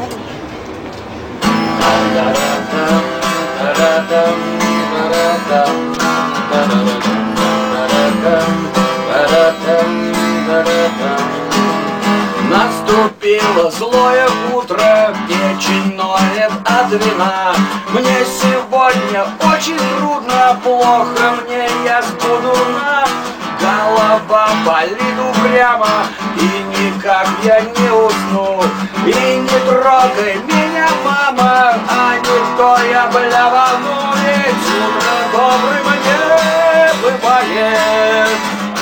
Наступило злое утро, печень ноет от вина. Мне сегодня очень трудно, плохо мне, я сбуду на. Голова болит упрямо, и никак я не усну. И не трогай меня, мама, а не то я блявану. Ведь утро добрым не бывает.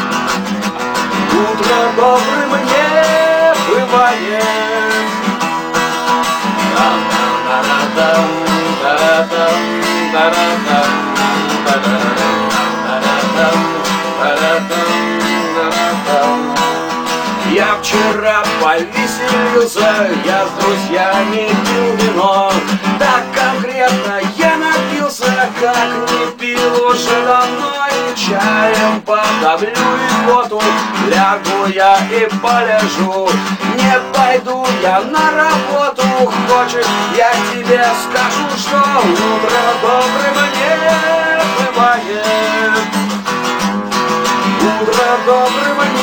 Утро добрым не бывает. Я вчера повеселился, я с друзьями пил вино. Так конкретно я напился, как не пил уже давно. И чаем подавлю икоту, лягу я и полежу. Не пойду я на работу, хочешь, я тебе скажу, что утро добрым не бывает. Утро добрым не